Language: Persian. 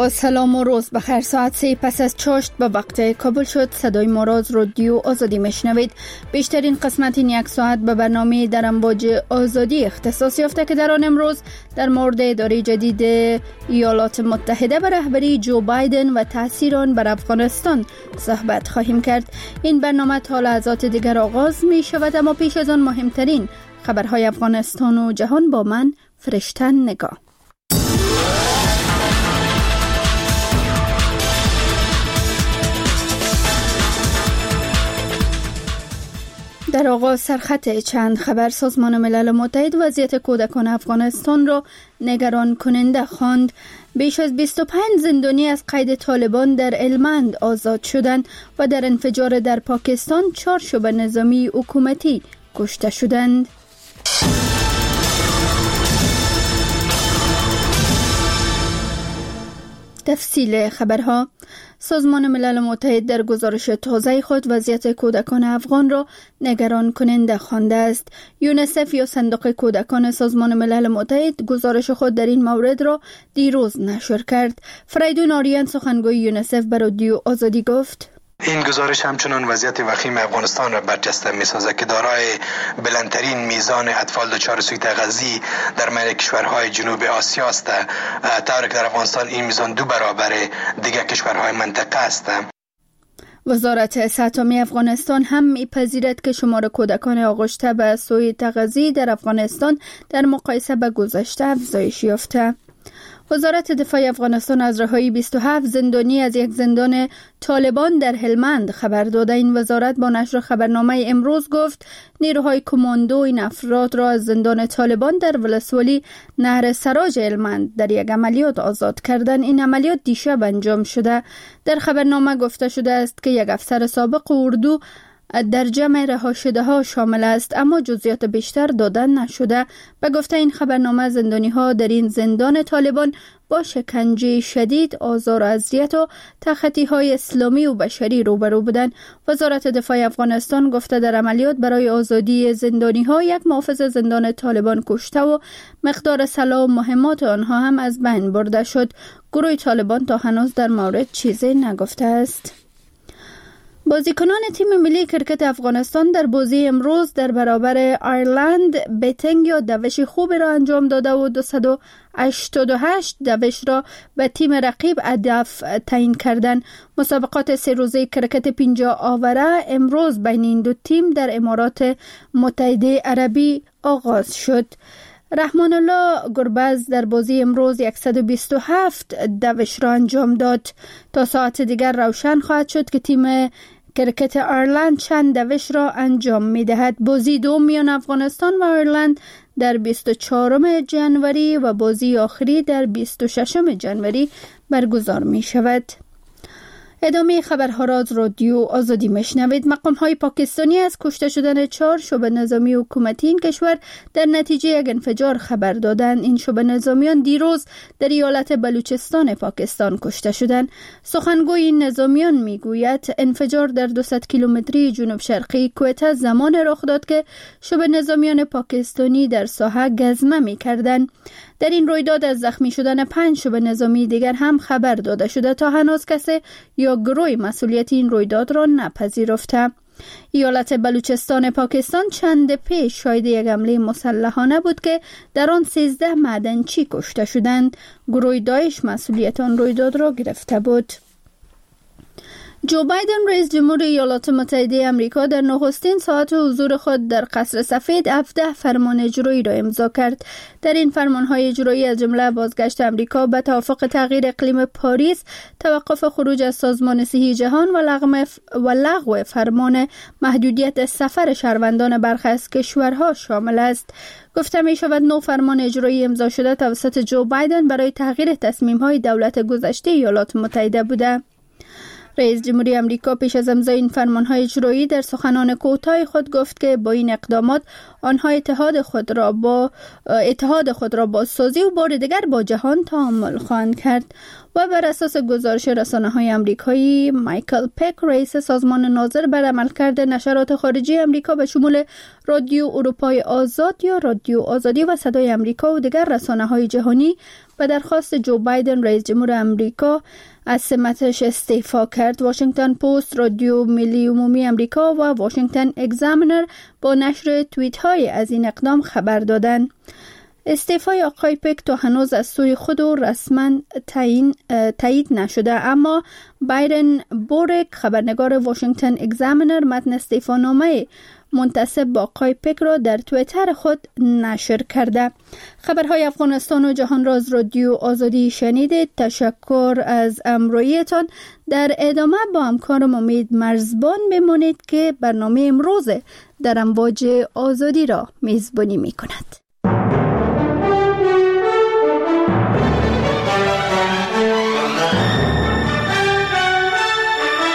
با سلام و روز بخیر. ساعت 3 پس از چاشت به وقت کابل شد. صدای ما را از رادیو آزادی میشنوید. بیشترین قسمت این یک ساعت به برنامه در امواج آزادی اختصاص یافته که در آن امروز در مورد اداره جدید ایالات متحده به رهبری جو بایدن و تاثیر آن بر افغانستان صحبت خواهیم کرد. این برنامه تا لحظات دیگر آغاز می شود، اما پیش از آن مهمترین خبرهای افغانستان و جهان با من فرشته نگاه. در آغاز سرخط چند خبر. سازمان ملل متحد وضعیت کودکان افغانستان را نگران کننده خواند. بیش از 25 زندانی از قید طالبان در هلمند آزاد شدند و در انفجار در پاکستان 4 شعبه نظامی حکومتی کشته شدند. تفصیل خبرها. سازمان ملل متحد در گزارش تازه خود وضعیت کودکان افغان را نگران کننده خوانده است. یونیسف یا صندوق کودکان سازمان ملل متحد گزارش خود در این مورد را دیروز نشر کرد. فریدون آریان سخنگوی یونیسف به رادیو آزادی گفت: این گزارش همچنان وضعیت وخیم افغانستان را برجسته می‌سازد که دارای بلندترین میزان اطفال دچار سوء تغذیه در میان کشورهای جنوب آسیا است، طوری که در افغانستان این میزان 2 برابر دیگر کشورهای منطقه است. وزارت صحت عامه افغانستان هم می‌پذیرد که شمار کودکان آغشته به سوء تغذیه در افغانستان در مقایسه با گذشته افزایش یافته. وزارت دفاع افغانستان از رهایی 27 زندانی از یک زندان طالبان در هلمند خبر داده. این وزارت با نشر خبرنامه امروز گفت نیروهای کماندو این افراد را از زندان طالبان در ولسوالی نهر سراج هلمند در یک عملیات آزاد کردند. این عملیات دیشب انجام شده. در خبرنامه گفته شده است که یک افسر سابق اردو در جمع رها شده ها شامل است، اما جزئیات بیشتر داده نشده. به گفته این خبرنامه زندانی ها در این زندان طالبان با شکنجه شدید، آزار و اذیت و تخطی های اسلامی و بشری روبرو بودند. وزارت دفاع افغانستان گفته در عملیات برای آزادی زندانی ها یک محافظ زندان طالبان کشته و مقدار سلاح و مهمات آنها هم از بین برده شد. گروه طالبان تا هنوز در مورد چیزی نگفته است. بازیکنان تیم ملی کرکت افغانستان در بازی امروز در برابر ایرلند بیتینگ یا دوش خوبی را انجام داده و 288 دوش را به تیم رقیب هدف تعیین کردند. مسابقات 3 روزه کرکت 50 آوره امروز بین این دو تیم در امارات متحده عربی آغاز شد. رحمان الله گربز در بازی امروز 127 دوش را انجام داد. تا ساعت دیگر روشن خواهد شد که تیم کرکت ایرلند چند دوش را انجام می دهد. بازی دوم میان افغانستان و ایرلند در 24 جنوری و بازی آخری در 26 جنوری برگزار می شود. ادامه خبرها را از رادیو آزادی میشنوید. مقام‌های پاکستانی از کشته شدن 4 شعبه نظامی حکومتی این کشور در نتیجه یک انفجار خبر دادند. این شعبه نظامیان دیروز در ایالت بلوچستان پاکستان کشته شدند. سخنگوی این نظامیان میگوید انفجار در 200 کیلومتری جنوب شرقی کویته زمان رخ داد که شعبه نظامیان پاکستانی در ساحه گزمه می‌کردند. در این رویداد از زخمی شدن 5 شعبه نظامی دیگر هم خبر داده شده. تا هنوز کسی یا گروه مسئولیت این رویداد را نپذیرفته. ایالت بلوچستان پاکستان چند پیش شاهد یک حمله مسلحانه بود که در آن 13 معدنچی کشته شدند. گروه داعش مسئولیت آن رویداد را گرفته بود. جو بایدن رئیس جمهور ایالات متحده آمریکا در نخستین ساعت حضور خود در قصر سفید 17 فرمان اجرایی را امضا کرد. در این فرمانهای اجرایی از جمله بازگشت آمریکا به توافق تغییر اقلیم پاریس، توقف خروج از سازمان صحی جهان و لغو فرمان محدودیت سفر شهروندان برخی از کشورها شامل است. گفته می شود 9 فرمان اجرایی امضا شده توسط جو بایدن برای تغییر تصمیم‌های دولت گذشته ایالات متحده بوده. رئیس جمهوری آمریکا پیش از امضای این فرمان‌های اجرایی در سخنان کوتاه خود گفت که با این اقدامات آنها اتحاد خود را با سازی و بار دیگر با جهان تعامل خواهند کرد. و بر اساس گزارش رسانه‌های آمریکایی، مایکل پک، رئیس سازمان ناظر بر عملکرد نشرات خارجی آمریکا به شمول رادیو اروپای آزاد یا رادیو آزادی و صدای آمریکا و دیگر رسانه‌های جهانی به درخواست جو بایدن رئیس جمهور آمریکا از سمتش استعفا کرد. واشنگتن پست، رادیو ملی عمومی آمریکا و واشنگتن اگزامینر با نشر توییت های از این اقدام خبر دادند. استعفای آقای پک تا هنوز از سوی خود و رسما تایید نشده، اما بایرن بورک، خبرنگار واشنگتن اگزامینر، متن استعفانامه منتسب با آقای پک را در توییتر خود نشر کرده. خبرهای افغانستان و جهان را از رادیو آزادی شنیدید. تشکر از همراهیتان. در ادامه با همکارم امید مرزبان بمانید که برنامه امروز در امواج آزادی را میزبانی می کند.